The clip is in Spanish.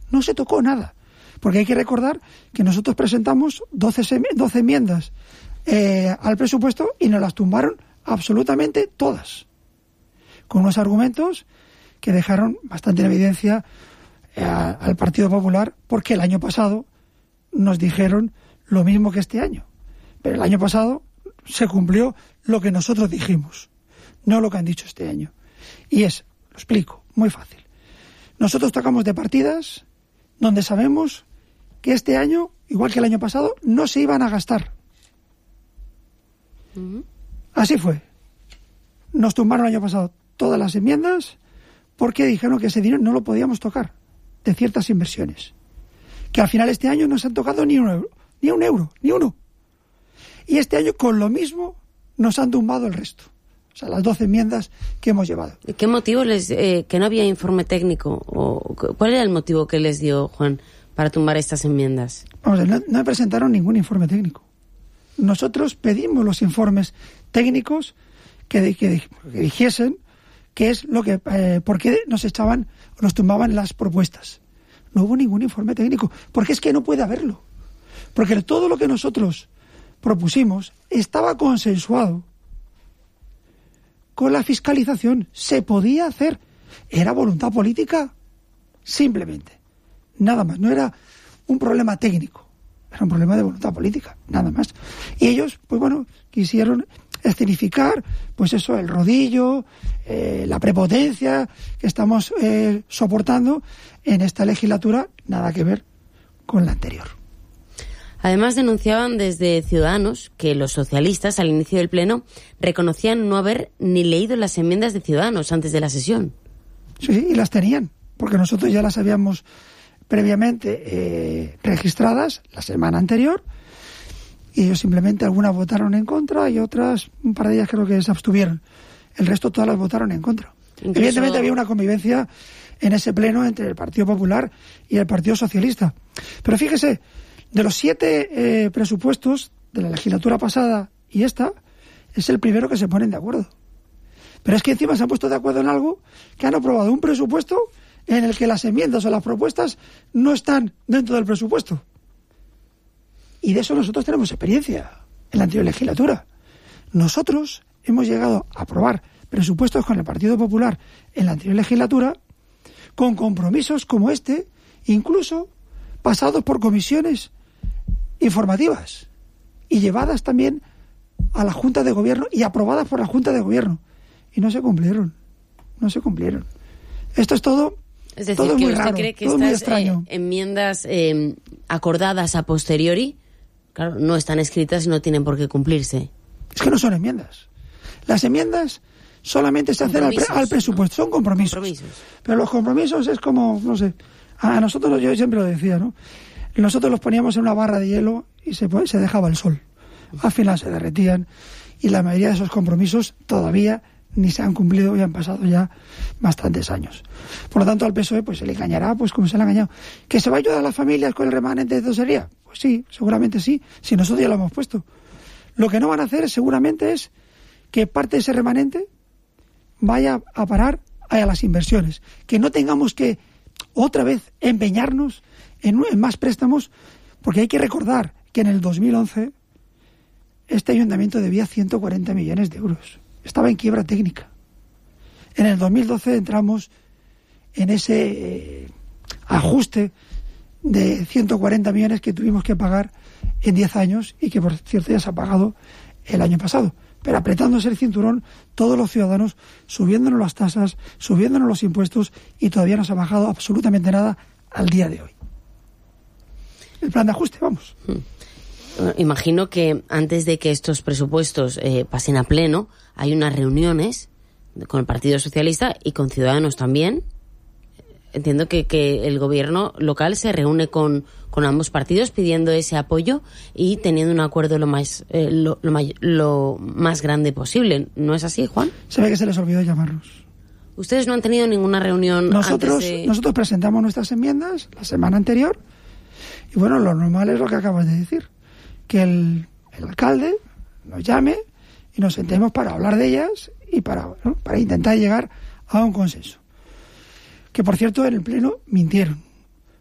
no se tocó nada. Porque hay que recordar que nosotros presentamos 12 enmiendas al presupuesto y nos las tumbaron absolutamente todas, con unos argumentos que dejaron bastante en evidencia al Partido Popular, porque el año pasado nos dijeron lo mismo que este año. Pero el año pasado se cumplió lo que nosotros dijimos, no lo que han dicho este año. Y lo explico, muy fácil. Nosotros tocamos de partidas donde sabemos que este año, igual que el año pasado, no se iban a gastar. Así fue. Nos tumbaron el año pasado todas las enmiendas porque dijeron que ese dinero no lo podíamos tocar de ciertas inversiones. Que al final este año no se han tocado ni un euro. Y este año con lo mismo nos han tumbado el resto. O sea, las 12 enmiendas que hemos llevado. ¿Qué motivo que no había informe técnico? ¿O cuál era el motivo que les dio, Juan, para tumbar estas enmiendas? Vamos a ver, no presentaron ningún informe técnico. Nosotros pedimos los informes técnicos que dijesen qué es lo que, por qué nos tumbaban las propuestas. No hubo ningún informe técnico, porque es que no puede haberlo. Porque todo lo que nosotros propusimos estaba consensuado con la fiscalización. Se podía hacer. Era voluntad política, simplemente. Nada más. No era un problema técnico. Era un problema de voluntad política, nada más. Y ellos, pues bueno, quisieron escenificar, pues eso, el rodillo, la prepotencia que estamos soportando en esta legislatura, nada que ver con la anterior. Además, denunciaban desde Ciudadanos que los socialistas, al inicio del Pleno, reconocían no haber ni leído las enmiendas de Ciudadanos antes de la sesión. Sí, y las tenían, porque nosotros ya las habíamos previamente registradas la semana anterior, y ellos simplemente algunas votaron en contra y otras, un par de ellas creo que se abstuvieron. El resto todas las votaron en contra. Incluso... Evidentemente había una convivencia en ese pleno entre el Partido Popular y el Partido Socialista. Pero fíjese, de los 7 presupuestos de la legislatura pasada y esta, es el primero que se ponen de acuerdo. Pero es que encima se han puesto de acuerdo en algo, que han aprobado un presupuesto en el que las enmiendas o las propuestas no están dentro del presupuesto. Y de eso nosotros tenemos experiencia en la anterior legislatura. Nosotros hemos llegado a aprobar presupuestos con el Partido Popular en la anterior legislatura con compromisos como este, incluso pasados por comisiones informativas y llevadas también a la Junta de Gobierno y aprobadas por la Junta de Gobierno. Y no se cumplieron. Esto es todo. Es decir, todo que muy usted raro, cree que todo muy estas extraño. Enmiendas acordadas a posteriori, claro, no están escritas y no tienen por qué cumplirse. Es que no son enmiendas. Las enmiendas solamente se hacen al presupuesto, son compromisos. Pero los compromisos es como, no sé, a nosotros, yo siempre lo decía, ¿no? Nosotros los poníamos en una barra de hielo y se dejaba el sol. Al final se derretían y la mayoría de esos compromisos todavía ni se han cumplido y han pasado ya bastantes años. Por lo tanto, al PSOE pues se le engañará, pues como se le ha engañado. ¿Que se va a ayudar a las familias con el remanente de tesorería? Pues sí, seguramente sí, si nosotros ya lo hemos puesto. Lo que no van a hacer seguramente es que parte de ese remanente vaya a parar a las inversiones. Que no tengamos que otra vez empeñarnos en más préstamos, porque hay que recordar que en el 2011 este ayuntamiento debía 140 millones de euros. Estaba en quiebra técnica. En el 2012 entramos en ese ajuste de 140 millones que tuvimos que pagar en 10 años y que, por cierto, ya se ha pagado el año pasado. Pero apretándose el cinturón todos los ciudadanos, subiéndonos las tasas, subiéndonos los impuestos, y todavía no se ha bajado absolutamente nada al día de hoy. El plan de ajuste, vamos. Imagino que antes de que estos presupuestos pasen a pleno, hay unas reuniones con el Partido Socialista y con Ciudadanos también. Entiendo que el gobierno local se reúne con ambos partidos pidiendo ese apoyo y teniendo un acuerdo lo más grande posible. ¿No es así, Juan? Se ve que se les olvidó llamarnos. ¿Ustedes no han tenido ninguna reunión nosotros presentamos nuestras enmiendas la semana anterior y bueno, lo normal es lo que acabas de decir, que el alcalde nos llame y nos sentemos para hablar de ellas y para intentar llegar a un consenso. Que, por cierto, en el Pleno mintieron.